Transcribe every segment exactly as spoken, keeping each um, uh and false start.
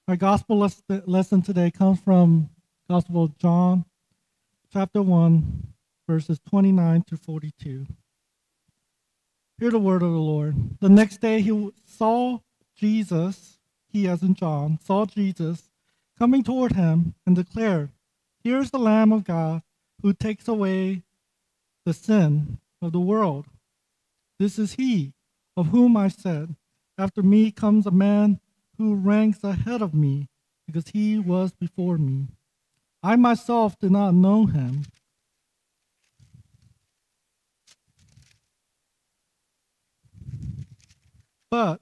Our gospel les- lesson today comes from Gospel of John, chapter one, verses twenty-nine to forty-two. Hear the word of the Lord. The next day he saw Jesus, he as in John, saw Jesus coming toward him and declared, "Here is the Lamb of God who takes away the sin of the world. This is he of whom I said, after me comes a man who ranks ahead of me, because he was before me. I myself did not know him, but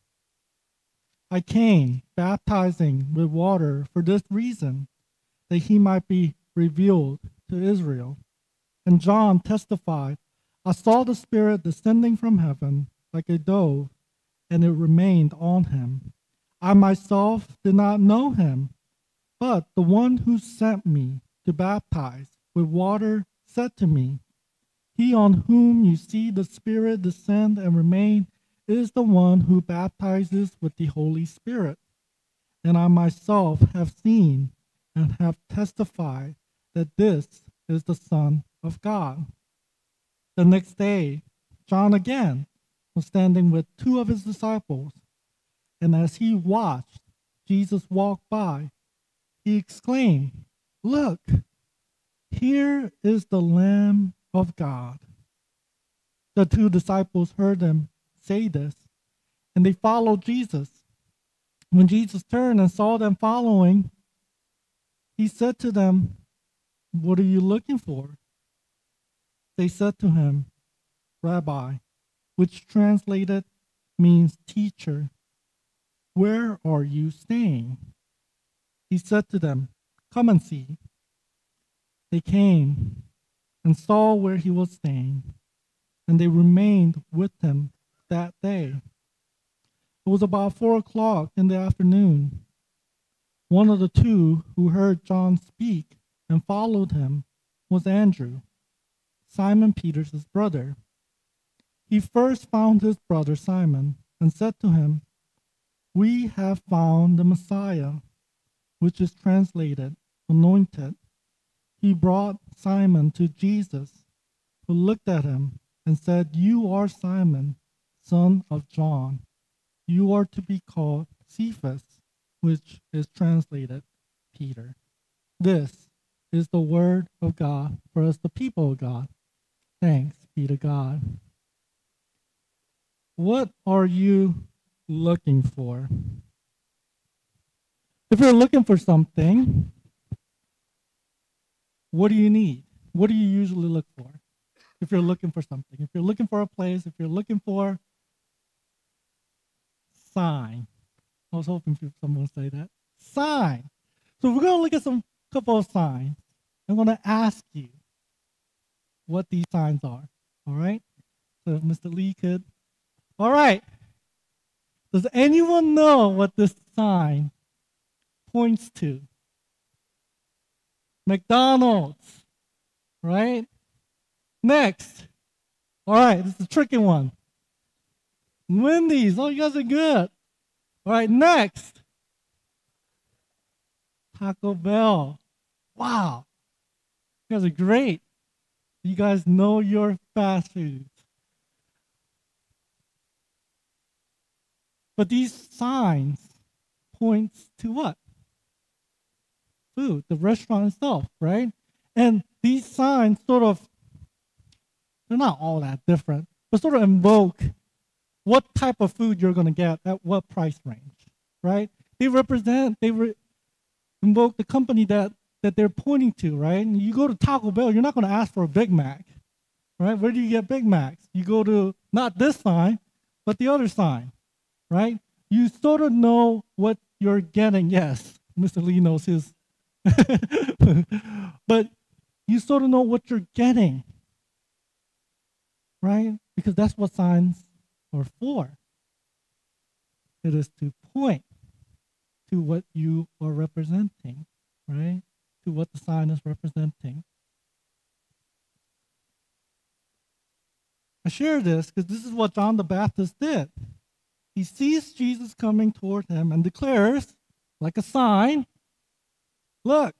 I came baptizing with water for this reason, that he might be revealed to Israel." And John testified, "I saw the Spirit descending from heaven like a dove, and it remained on him. I myself did not know him, but the one who sent me to baptize with water said to me, 'He on whom you see the Spirit descend and remain is the one who baptizes with the Holy Spirit.' And I myself have seen and have testified that this is the Son of God." The next day, John again was standing with two of his disciples, and as he watched Jesus walk by, he exclaimed, "Look, here is the Lamb of God." The two disciples heard him say this, and they followed Jesus. When Jesus turned and saw them following, he said to them, "What are you looking for?" They said to him, "Rabbi," which translated means teacher, "where are you staying?" He said to them, "Come and see." They came and saw where he was staying, and they remained with him that day. It was about four o'clock in the afternoon. One of the two who heard John speak and followed him was Andrew, Simon Peter's brother. He first found his brother Simon and said to him, "We have found the Messiah," which is translated anointed. He brought Simon to Jesus, who looked at him and said, "You are Simon, son of John. You are to be called Cephas," which is translated Peter. This is the word of God for us, the people of God. Thanks be to God. What are you looking for? If you're looking for something, what do you need? What do you usually look for? If you're looking for something, if you're looking for a place, if you're looking for sign. I was hoping someone would say that. Sign. So we're going to look at some couple of signs. I'm going to ask you what these signs are. All right? So if Mister Lee could. All right. Does anyone know what this sign points to? McDonald's. Right? Next. All right, this is a tricky one. Wendy's. Oh, you guys are good. All right, next. Taco Bell. Wow. You guys are great. You guys know your fast foods. But these signs points to what? Food, the restaurant itself, right? And these signs sort of, they're not all that different, but sort of invoke what type of food you're going to get at what price range, right? They represent, they re- invoke the company that, that they're pointing to, right? And you go to Taco Bell, you're not going to ask for a Big Mac, right? Where do you get Big Macs? You go to not this sign, but the other sign, right? You sort of know what you're getting. Yes, Mister Lee knows his. But you sort of know what you're getting, right? Because that's what signs are for. It is to point to what you are representing, right? To what the sign is representing. I share this because this is what John the Baptist did. He sees Jesus coming toward him and declares, like a sign. Look,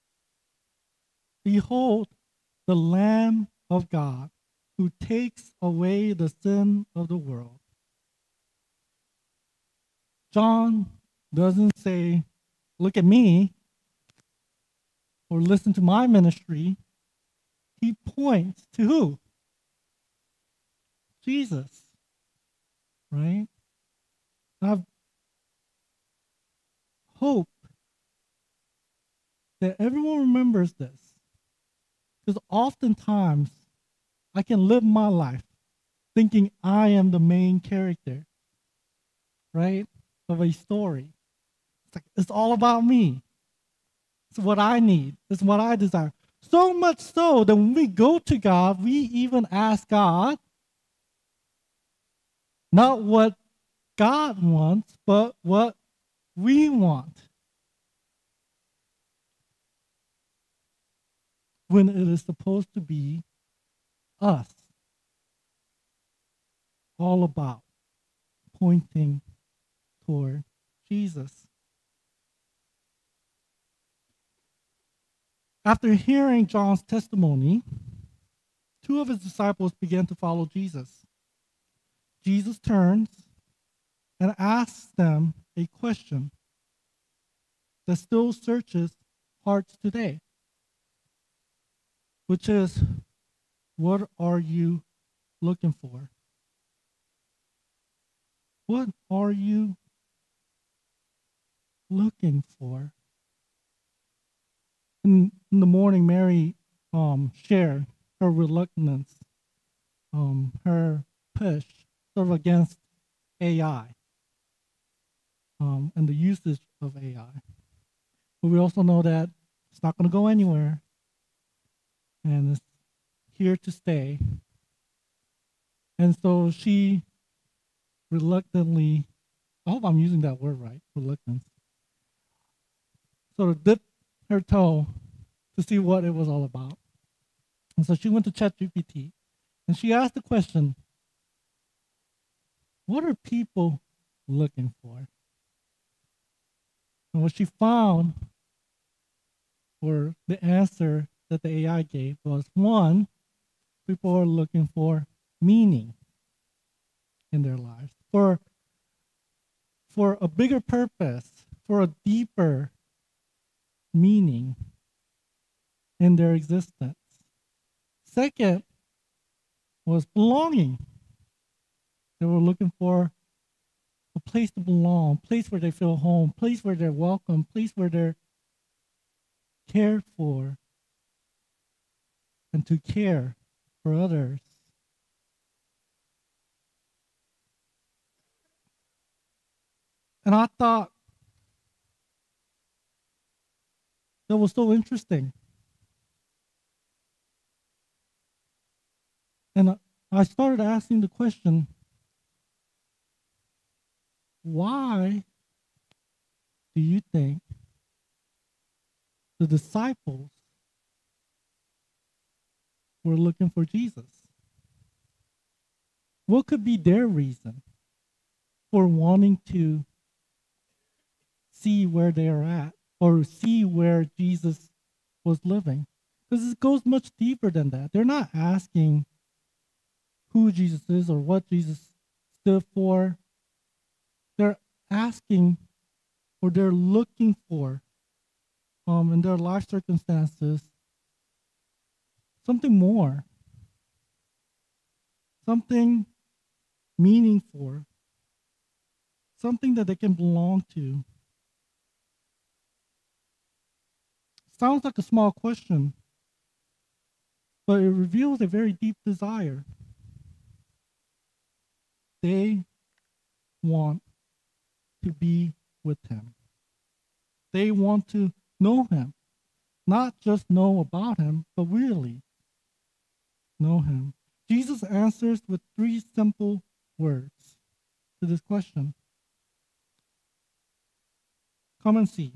behold the Lamb of God who takes away the sin of the world. John doesn't say, look at me or listen to my ministry. He points to who? Jesus, right? I hope that everyone remembers this, because oftentimes I can live my life thinking I am the main character, right, of a story. It's like, it's all about me. It's what I need. It's what I desire. So much so that when we go to God, we even ask God not what God wants, but what we want. When it is supposed to be us. All about pointing toward Jesus. After hearing John's testimony, two of his disciples began to follow Jesus. Jesus turns and asks them a question that still searches hearts today, which is, what are you looking for? What are you looking for? In, in the morning, Mary um, shared her reluctance, um, her push sort of against A I um, and the usage of A I. But we also know that it's not going to go anywhere, and it's here to stay. And so she reluctantly, I hope I'm using that word right, reluctance, sort of dipped her toe to see what it was all about. And so she went to ChatGPT and she asked the question, what are people looking for? And what she found, or the answer that the A I gave, was one, people are looking for meaning in their lives, for, for a bigger purpose, for a deeper meaning in their existence. Second was belonging. They were looking for a place to belong, a place where they feel home, a place where they're welcome, a place where they're cared for, and to care for others. And I thought that was so interesting. And I started asking the question, why do you think the disciples were looking for Jesus? What could be their reason for wanting to see where they are at, or see where Jesus was living? Because it goes much deeper than that. They're not asking who Jesus is or what Jesus stood for. They're asking, or they're looking for, um, in their life circumstances, something more, something meaningful, something that they can belong to. Sounds like a small question, but it reveals a very deep desire. They want to be with him. They want to know him. Not just know about him, but really know him. Jesus answers with three simple words to this question. Come and see.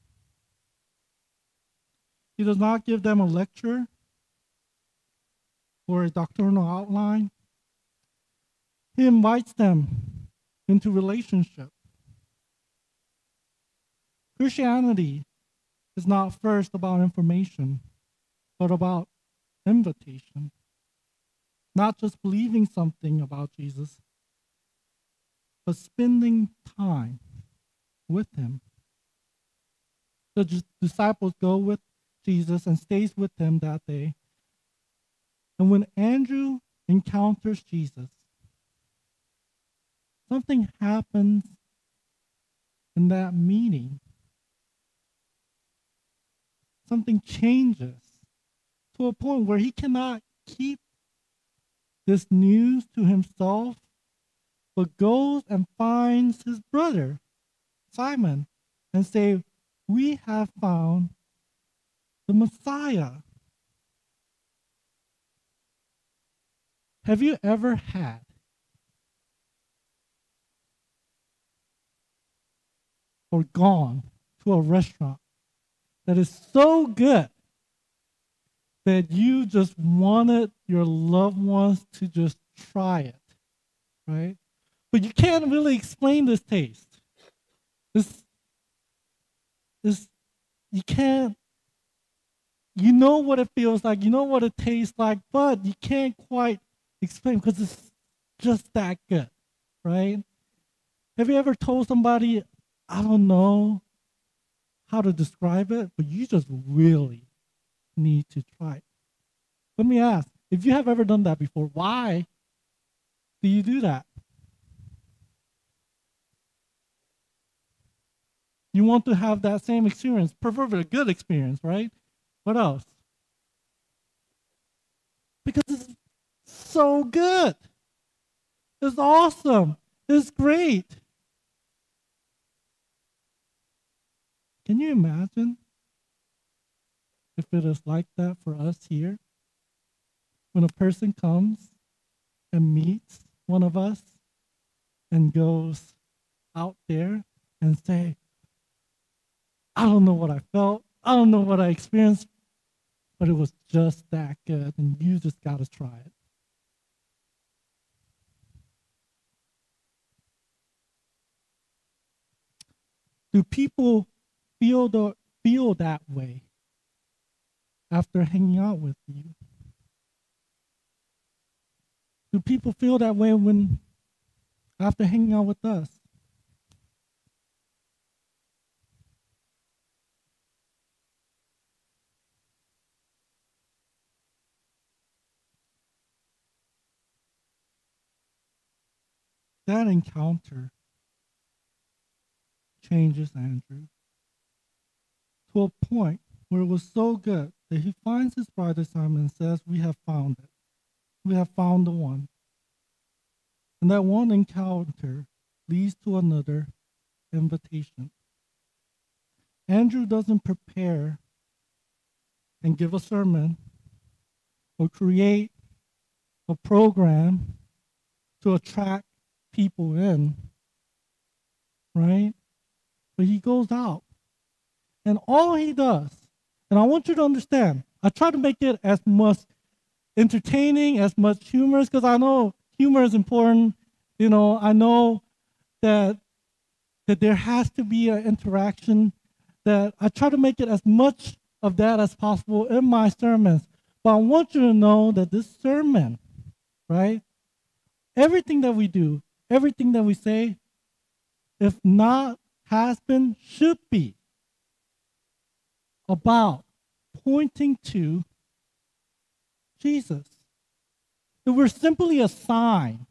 He does not give them a lecture or a doctrinal outline. He invites them into relationship. Christianity is not first about information, but about invitation. Not just believing something about Jesus, but spending time with him. The disciples go with Jesus and stays with him that day. And when Andrew encounters Jesus, something happens in that meeting. Something changes to a point where he cannot keep this news to himself, but goes and finds his brother, Simon, and say, we have found the Messiah. Have you ever had or gone to a restaurant that is so good that you just wanted your loved ones to just try it, right? But you can't really explain this taste. This, this, you can't, you know what it feels like, you know what it tastes like, but you can't quite explain because it's just that good, right? Have you ever told somebody, I don't know how to describe it, but you just really need to try it? Let me ask, if you have ever done that before, why do you do that? You want to have that same experience, preferably a good experience, right? What else? Because it's so good. It's awesome. It's great. Can you imagine if it is like that for us here? When a person comes and meets one of us and goes out there and say, I don't know what I felt, I don't know what I experienced, but it was just that good, and you just got to try it. Do people feel the feel that way after hanging out with you? Do people feel that way when after hanging out with us? That encounter changes Andrew to a point where it was so good that he finds his brother Simon and says, we have found it. We have found the one. And that one encounter leads to another invitation. Andrew doesn't prepare and give a sermon or create a program to attract people in, right? But he goes out. And all he does, and I want you to understand, I try to make it as much entertaining, as much humorous, because I know humor is important. You know, I know that that there has to be an interaction, that I try to make it as much of that as possible in my sermons. But I want you to know that this sermon, right, everything that we do, everything that we say, if not, has been, should be about pointing to Jesus. That we're simply a sign,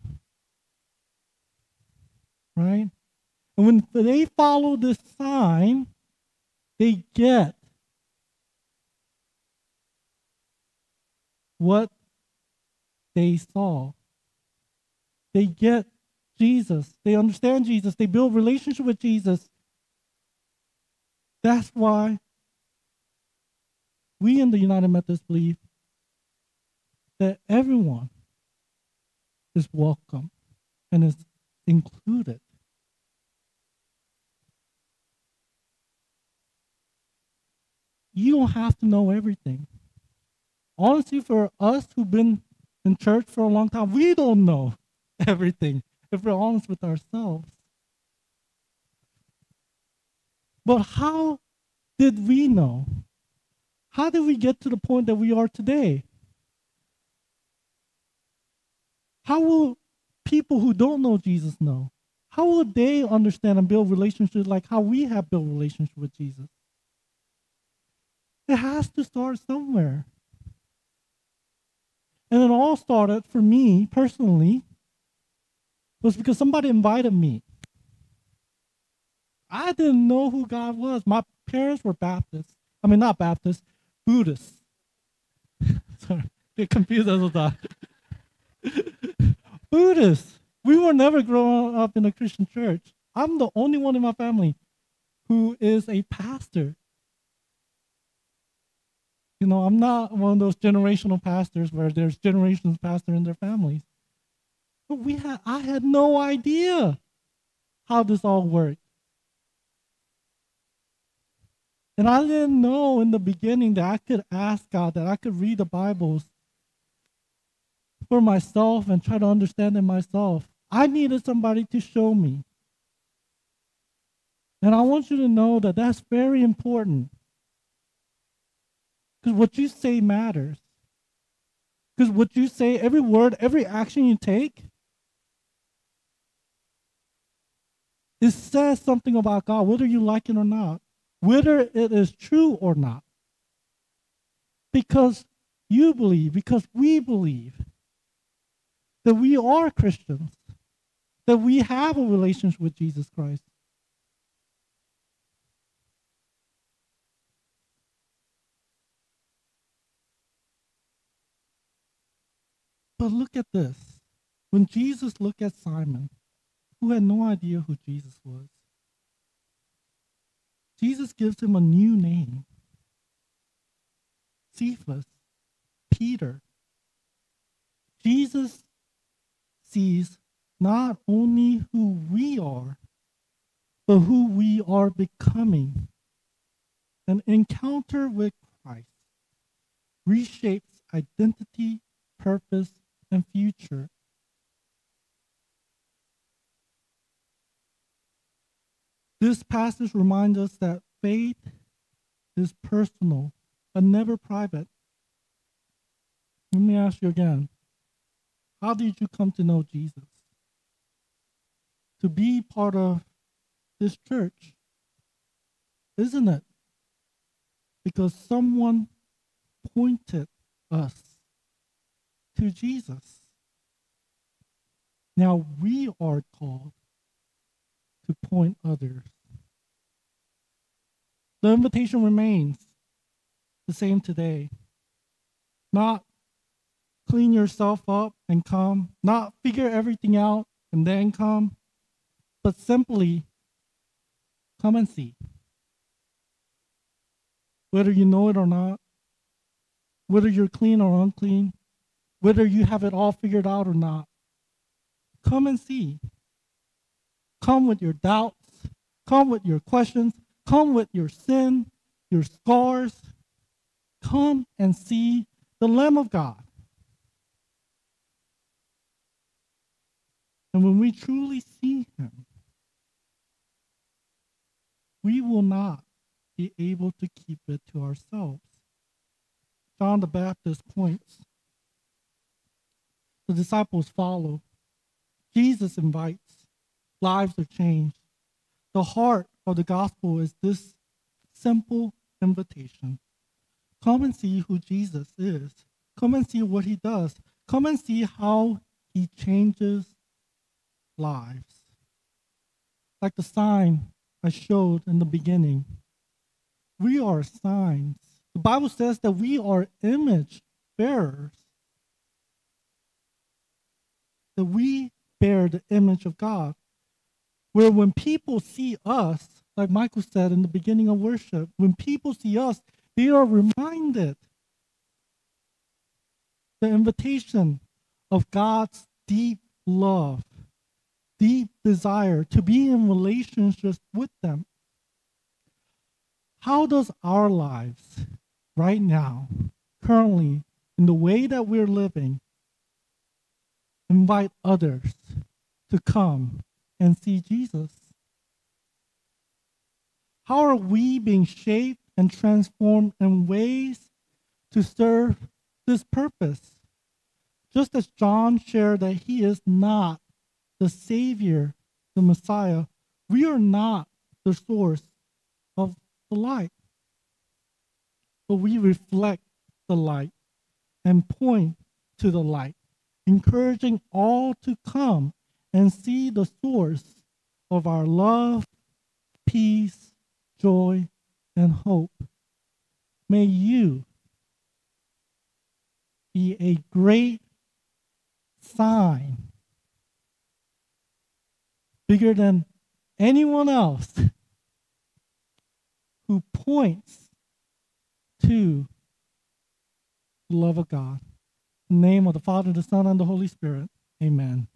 right? And when they follow this sign, they get what they saw. They get Jesus. They understand Jesus. They build relationship with Jesus. That's why we in the United Methodists believe that everyone is welcome and is included. You don't have to know everything. Honestly, for us who've been in church for a long time, we don't know everything, if we're honest with ourselves. But how did we know? How did we get to the point that we are today? How will people who don't know Jesus know? How will they understand and build relationships like how we have built relationships with Jesus? It has to start somewhere. And it all started for me personally was because somebody invited me. I didn't know who God was. My parents were Baptists. I mean, not Baptists, Buddhists. Sorry, get confused as a thought. Buddhists. We were never growing up in a Christian church. I'm the only one in my family who is a pastor. You know, I'm not one of those generational pastors where there's generations of pastors in their families. But we had, I had no idea how this all worked. And I didn't know in the beginning that I could ask God, that I could read the Bibles for myself and try to understand it myself. I needed somebody to show me. And I want you to know that that's very important. Because what you say matters. Because what you say, every word, every action you take, it says something about God, whether you like it or not, whether it is true or not. Because you believe, because we believe that we are Christians, that we have a relationship with Jesus Christ. But look at this. When Jesus looked at Simon, who had no idea who Jesus was, Jesus gives him a new name. Cephas, Peter. Jesus sees not only who we are, but who we are becoming. An encounter with Christ reshapes identity, purpose, and future. This passage reminds us that faith is personal, but never private. Let me ask you again. How did you come to know Jesus? To be part of this church, isn't it? Because someone pointed us to Jesus. Now we are called to point others. The invitation remains the same today. Not clean yourself up and come, not figure everything out and then come, but simply come and see. Whether you know it or not, whether you're clean or unclean, whether you have it all figured out or not, come and see. Come with your doubts, come with your questions, come with your sin, your scars. Come and see the Lamb of God. And when we truly see him, we will not be able to keep it to ourselves. John the Baptist points. The disciples follow. Jesus invites. Lives are changed. The heart of the gospel is this simple invitation. Come and see who Jesus is. Come and see what he does. Come and see how he changes lives. Like the sign I showed in the beginning. We are signs. The Bible says that we are image bearers. That we bear the image of God. Where when people see us, like Michael said in the beginning of worship, when people see us, they are reminded the invitation of God's deep love, deep desire to be in relationships with them. How does our lives right now, currently, in the way that we're living, invite others to come and see Jesus? How are we being shaped and transformed in ways to serve this purpose? Just as John shared that he is not the Savior, the Messiah, we are not the source of the light. But we reflect the light and point to the light, encouraging all to come and see the source of our love, peace, joy, and hope. May you be a great sign, bigger than anyone else, who points to the love of God. In the name of the Father, the Son, and the Holy Spirit. Amen.